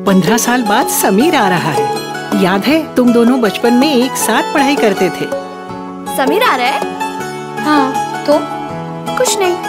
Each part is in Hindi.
15 साल बाद समीर आ रहा है। याद है तुम दोनों बचपन में एक साथ पढ़ाई करते थे। समीर आ रहा है? हाँ तो कुछ नहीं।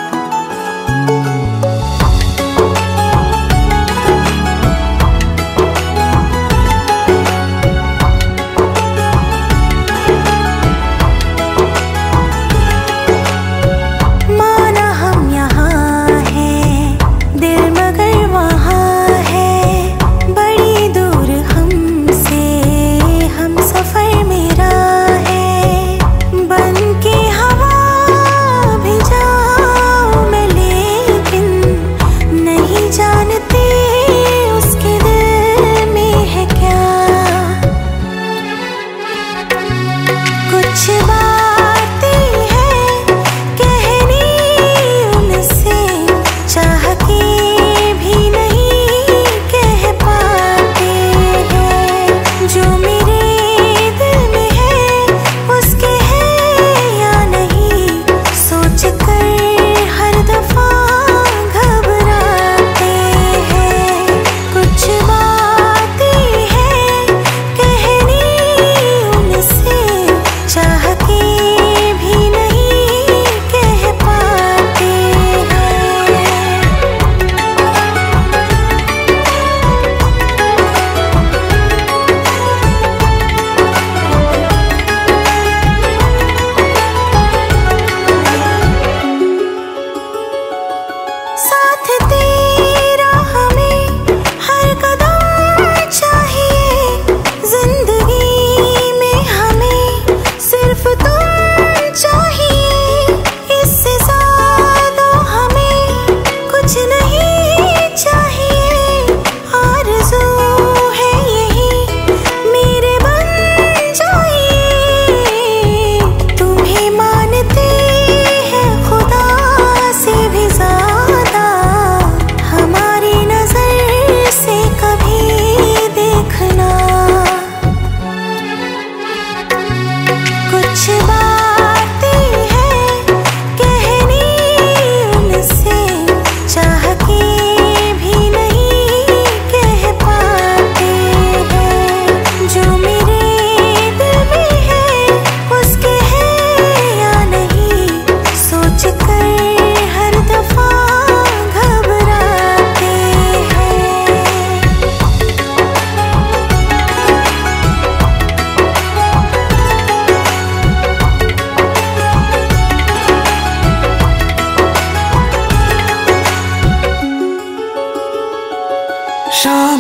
शाम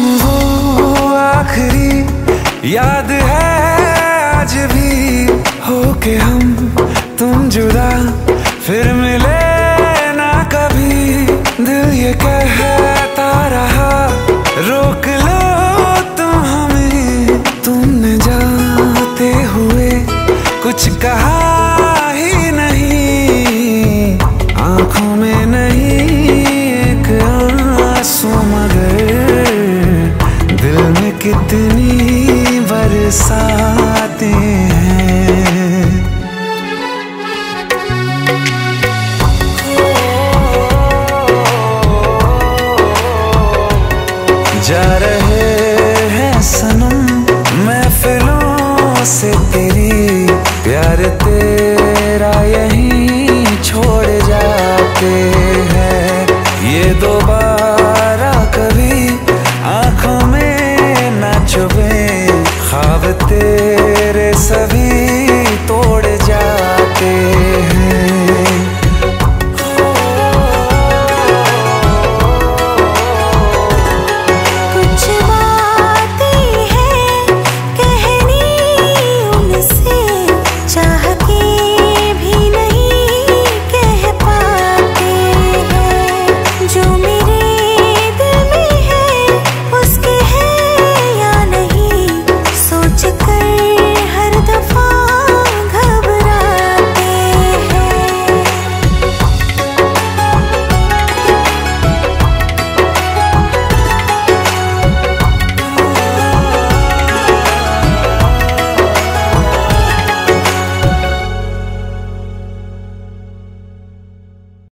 वो आखिरी याद है आज भी, होके हम तुम जुदा फिर मिले ना कभी। दिल ये कहता रहा रोक लो तुम हमें, तुमने जाते हुए कुछ कहा ही नहीं। आंखों में नहीं एक आंसू मगर दिल में कितनी बरसाते हैं। जरा